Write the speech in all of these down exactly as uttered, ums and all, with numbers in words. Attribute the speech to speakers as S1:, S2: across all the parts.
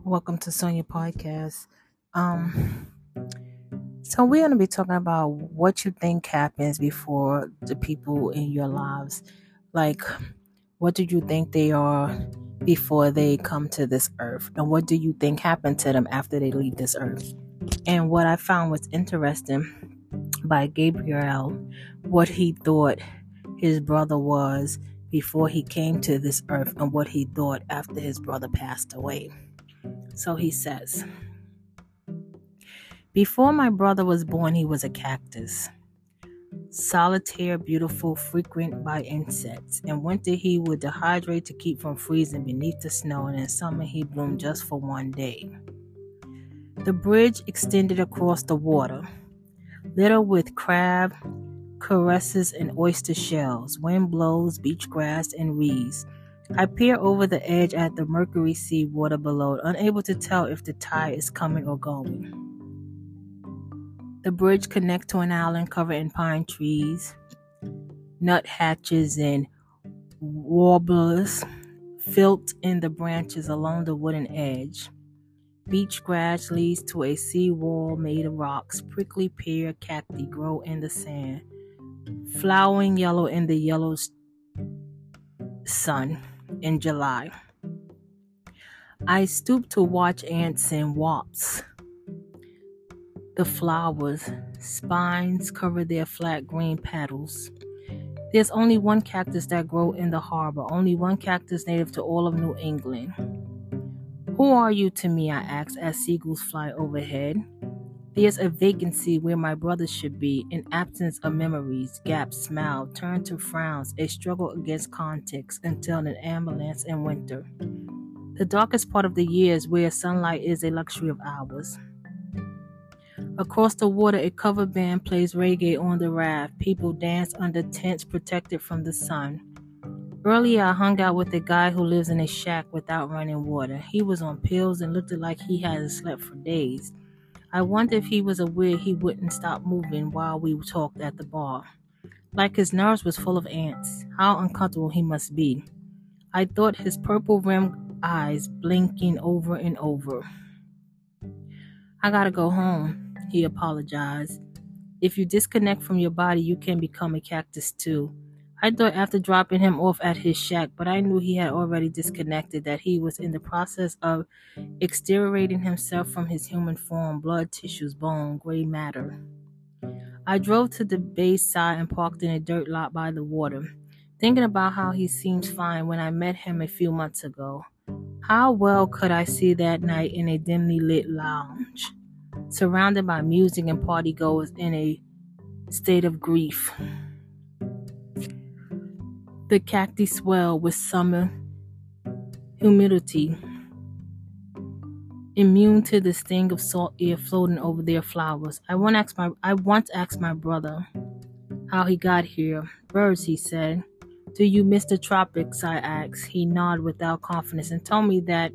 S1: Welcome to Sonia Podcast. Um, so we're going to be talking about what you think happens before the people in your lives. Like, what do you think they are before they come to this earth? And what do you think happened to them after they leave this earth? And what I found was interesting by Gabriel, what he thought his brother was before he came to this earth and what he thought after his brother passed away. So he says, before my brother was born, he was a cactus. Solitary, beautiful, frequent by insects. In winter, he would dehydrate to keep from freezing beneath the snow, and in summer, he bloomed just for one day. The bridge extended across the water, littered with crab, caresses, and oyster shells. Wind blows, beach grass, and reeds. I peer over the edge at the mercury sea water below, unable to tell if the tide is coming or going. The bridge connects to an island covered in pine trees, nuthatches, and warblers filth in the branches along the wooden edge. Beach grass leads to a sea wall made of rocks. Prickly pear cacti grow in the sand, flowering yellow in the yellow sun in July. I stoop to watch ants and wasps. The flowers' spines cover their flat green petals. There's only one cactus that grows in the harbor, only one cactus native to all of New England. Who are you to me, I ask as seagulls fly overhead. There's a vacancy where my brother should be, an absence of memories, gaps, smile, turn to frowns, a struggle against context until an ambulance in winter. The darkest part of the year is where sunlight is a luxury of ours. Across the water, a cover band plays reggae on the raft. People dance under tents protected from the sun. Earlier, I hung out with a guy who lives in a shack without running water. He was on pills and looked like he hadn't slept for days. I wondered if he was aware he wouldn't stop moving while we talked at the bar. Like his nerves was full of ants. How uncomfortable he must be. I thought his purple-rimmed eyes blinking over and over. I gotta go home, he apologized. If you disconnect from your body, you can become a cactus too. I thought after dropping him off at his shack, but I knew he had already disconnected, that he was in the process of exterminating himself from his human form, blood, tissues, bone, gray matter. I drove to the bay side and parked in a dirt lot by the water, thinking about how he seems fine when I met him a few months ago. How well could I see that night in a dimly lit lounge, surrounded by music and partygoers in a state of grief. The cacti swell with summer humidity, immune to the sting of salt air floating over their flowers. I once asked my, I once asked my brother how he got here. Birds, he said. Do you miss the tropics? I asked. He nodded without confidence and told me that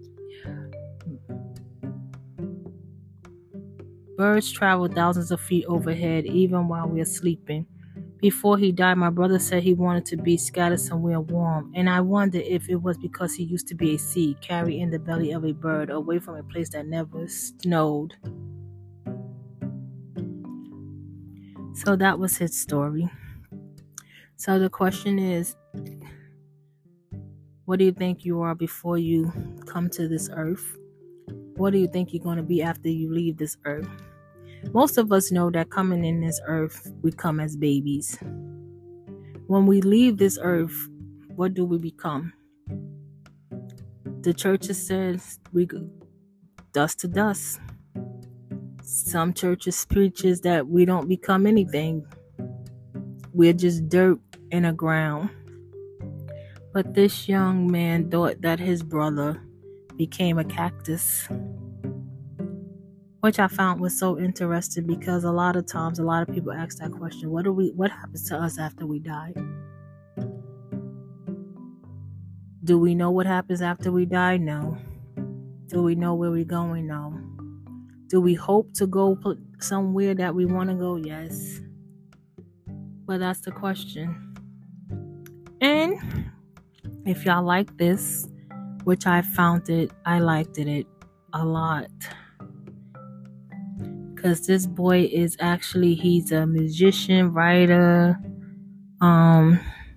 S1: birds travel thousands of feet overhead even while we are sleeping. Before he died, my brother said he wanted to be scattered somewhere warm, and I wondered if it was because he used to be a seed carried in the belly of a bird away from a place that never snowed. So that was his story. So the question is, what do you think you are before you come to this earth? What do you think you're going to be after you leave this earth? Most of us know that coming in this earth, we come as babies. When we leave this earth, what do we become? The churches says we go dust to dust. Some churches preaches that we don't become anything. We're just dirt in the ground. But this young man thought that his brother became a cactus, which I found was so interesting because a lot of times, a lot of people ask that question, what do we, what happens to us after we die? Do we know what happens after we die? No. Do we know where we're going? No. Do we hope to go somewhere that we want to go? Yes. But that's the question. And if y'all like this, which I found it, I liked it, a lot. Because this boy is actually, he's a musician, writer, um,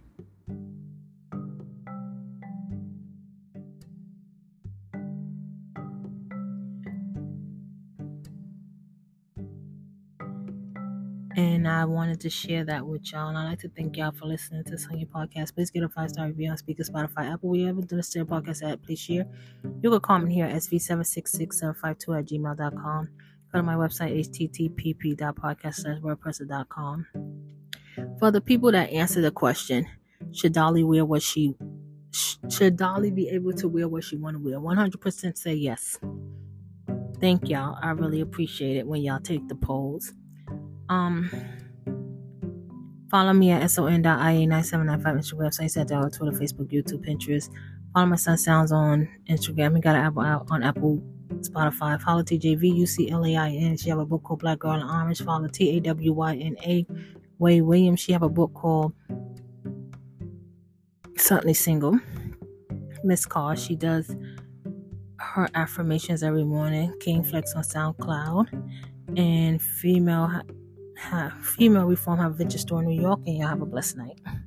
S1: and I wanted to share that with y'all. And I'd like to thank y'all for listening to this on your podcast. Please get a five-star review on Speaker, Spotify, Apple, wherever the Stereo Podcast at. Please share. You can comment here at S V seven six six seven five two at gmail dot com. Go to my website, h t t p p dot podcast slash wordpress dot com. For the people that answer the question, should Dolly wear what she should Dolly be able to wear what she want to wear? one hundred percent say yes. Thank y'all. I really appreciate it when y'all take the polls. Um, follow me at son dot i a nine seven nine five Instagram, Snapchat, Twitter, Facebook, YouTube, Pinterest. Follow my son Sounds on Instagram. He got an Apple out on Apple, Spotify. Follow T J V U C L A I N. She have a book called Black Girl in Orange. Follow T A W Y N A Way Williams. She have a book called Suddenly Single. Miss Carr, she does her affirmations every morning. King Flex on SoundCloud. And female ha, female reform have a venture store in New York. And y'all have a blessed night.